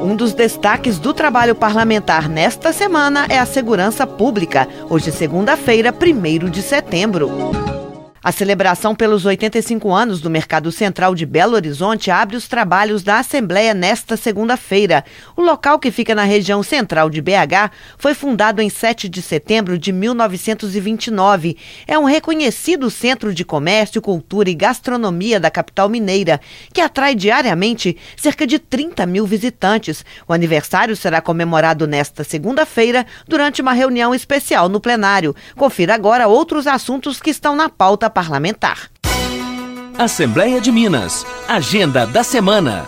Um dos destaques do trabalho parlamentar nesta semana é a segurança pública. Hoje, segunda-feira, 1º de setembro. A celebração pelos 85 anos do Mercado Central de Belo Horizonte abre os trabalhos da Assembleia nesta segunda-feira. O local, que fica na região central de BH, foi fundado em 7 de setembro de 1929. É um reconhecido centro de comércio, cultura e gastronomia da capital mineira, que atrai diariamente cerca de 30 mil visitantes. O aniversário será comemorado nesta segunda-feira durante uma reunião especial no plenário. Confira agora outros assuntos que estão na pauta parlamentar. Assembleia de Minas. Agenda da semana.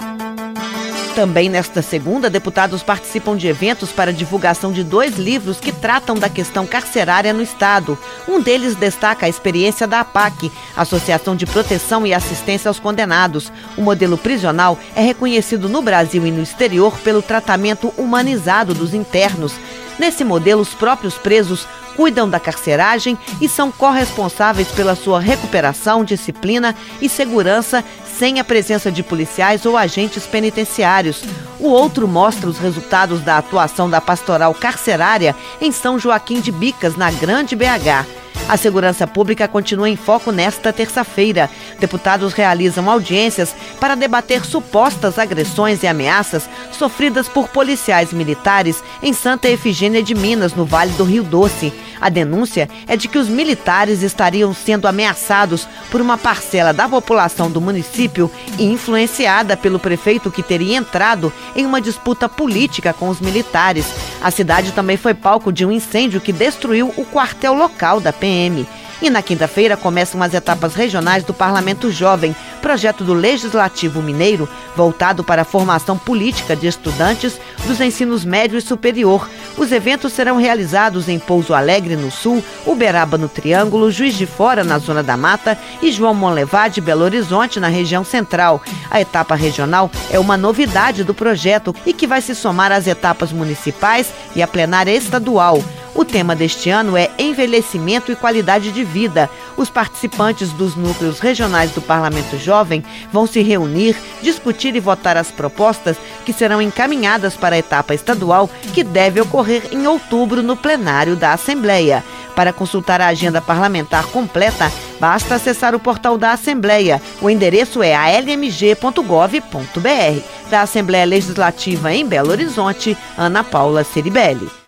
Também nesta segunda, deputados participam de eventos para divulgação de 2 livros que tratam da questão carcerária no Estado. Um deles destaca a experiência da APAC, Associação de Proteção e Assistência aos Condenados. O modelo prisional é reconhecido no Brasil e no exterior pelo tratamento humanizado dos internos. Nesse modelo, os próprios presos cuidam da carceragem e são corresponsáveis pela sua recuperação, disciplina e segurança, sem a presença de policiais ou agentes penitenciários. O outro mostra os resultados da atuação da pastoral carcerária em São Joaquim de Bicas, na Grande BH. A segurança pública continua em foco nesta terça-feira. Deputados realizam audiências para debater supostas agressões e ameaças sofridas por policiais militares em Santa Efigênia de Minas, no Vale do Rio Doce. A denúncia é de que os militares estariam sendo ameaçados por uma parcela da população do município e influenciada pelo prefeito, que teria entrado em uma disputa política com os militares. A cidade também foi palco de um incêndio que destruiu o quartel local da PM. E na quinta-feira começam as etapas regionais do Parlamento Jovem, projeto do Legislativo Mineiro voltado para a formação política de estudantes dos ensinos médio e superior. Os eventos serão realizados em Pouso Alegre, no Sul, Uberaba, no Triângulo, Juiz de Fora, na Zona da Mata, e João Monlevade, Belo Horizonte, na região central. A etapa regional é uma novidade do projeto e que vai se somar às etapas municipais e à plenária estadual. O tema deste ano é envelhecimento e qualidade de vida. Os participantes dos núcleos regionais do Parlamento Jovem vão se reunir, discutir e votar as propostas que serão encaminhadas para a etapa estadual, que deve ocorrer em outubro no plenário da Assembleia. Para consultar a agenda parlamentar completa, basta acessar o portal da Assembleia. O endereço é almg.gov.br. Da Assembleia Legislativa em Belo Horizonte, Ana Paula Ceribelli.